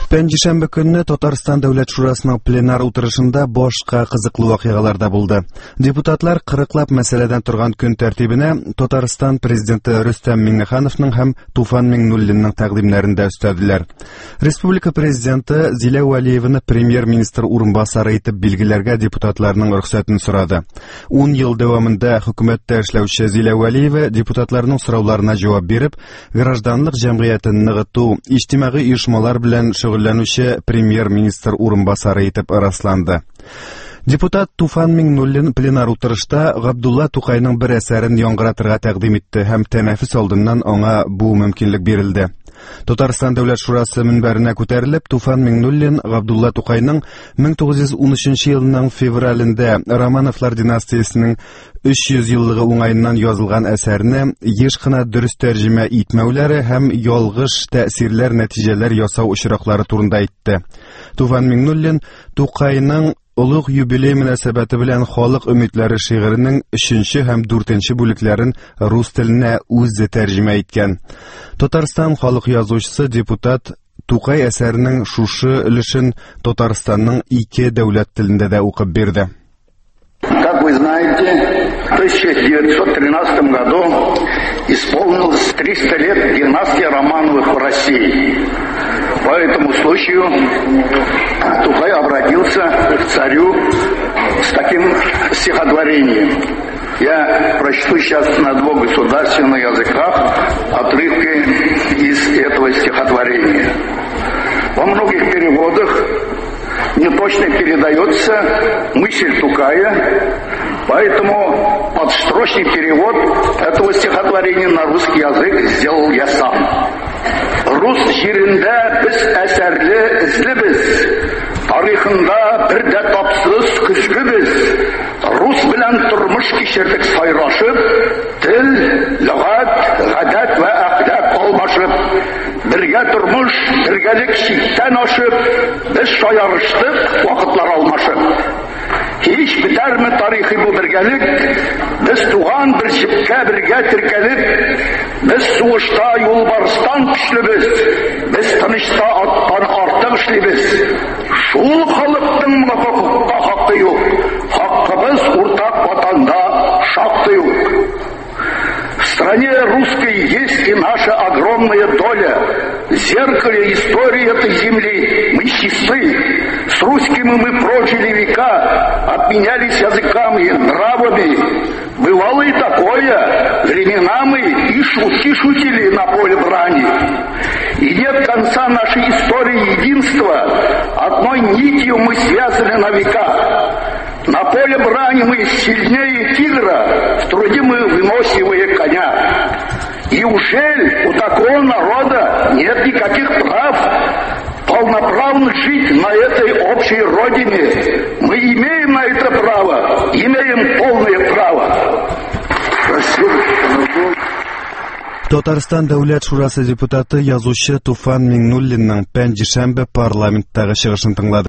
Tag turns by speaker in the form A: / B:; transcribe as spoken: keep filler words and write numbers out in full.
A: Пәнҗешәмбе көнне Татарстан Дәүләт Шурасының пленар утырышында башка кызыклы вакыйгалар да булды. Депутатлар кырыклап мәсьәләдән торган көн тәртибенә Татарстан президенты Рөстәм Миңнехановның һәм Туфан Миңнуллинның тәкъдимнәрен дә өстәделәр. Республика президенты Зилә Вәлиеваны премьер-министр урынбасары итеп билгеләргә депутатларның рөхсәтен сорады. ун ел дәвамында хөкүмәттә эшләүче Зилә Вәлиева депутатларның сорауларына җавап биреп, гражданлык җәмгыятен ныгыту, иҗтимагый оешмалар белән шөгыльләнүче премьер-министр урынбасары итеп расланды. Депутат Туфан Миңнуллин пленар утырышта Габдулла Тукайның бер әсәрен яңгыратырга тәкъдим итте һәм тәнәфес алдыннан аңа бу мөмкинлек бирелде. Татарстан Дәүләт Шурасы мөнбәренә күтәрелеп, Туфан Миңнуллин Габдулла Тукайның мең тугыз йөз ун өченче елның февралендә Романовлар династиясенең өч йөз еллыгы уңаеннан язылган әсәрне еш кына дөрес тәрҗемә итмәүләре һәм ялгыш тәэсирләр, нәтиҗәләр ясау очраклары турында әйтте. Туфан Миңнуллин Тукайның Улуг юбилей мөнәсәбәте белән халык өметләре шигыренең өченче һәм дүртенче бүлекләрен рус теленә үзе тәрҗемә иткән. Татарстан халык язучысы депутат Тукай әсәренең шушы өлешен Татарстанның ике дәүләт телендә дә укып бирде.
B: Как вы знаете, в тысяча девятьсот тринадцатом году исполнилось триста лет династии Романовых в России. По этому случаю Тукай обратился к царю с таким стихотворением. Я прочту сейчас на двух государственных языках отрывки из этого стихотворения. Во многих переводах неточно передается мысль Тукая, поэтому подстрочный перевод этого стихотворения на русский язык сделал я сам. Рус җирендә без әсәрле эзлебез, тарихында бер дә тапсыз көзгебез. Рус белән тормыш кичердек сайрашып, тел, лөгать, гадәт вә әхлак алмашып, бергә тормыш, бергәлек чиктән ашып, без шаярыштык вакытлар алмашып. Hiç biter mi tarihi bu birgelik? Biz tuğan bir җепкә бергә теркәлеп, biz сугышта юлбарыстан көчлебез, biz тынычта аттан артык эшлибез. Шул халыктың хокукка хакы юк, хакыбыз уртак ватанда шактый юк. В стране русской есть и наша огромная доля. В зеркале истории этой земли мы чисты. С русскими мы прожили века, обменялись языками, нравами. Бывало и такое, времена мы и шутки шутили на поле брани. И нет конца нашей истории единства, одной нитью мы связаны на века. На поле брани мы сильнее тигра, в труде мы выносливые коня. И ужель у такого народа нет никаких прав полноправно жить на этой общей родине? Мы имеем на это право, имеем полное право.
A: Татарстан Дәүләт Шурасы депутаты язучы Туфан Миңнуллинның Пәнҗешәмбе парламенттагы чыгышын тыңлады.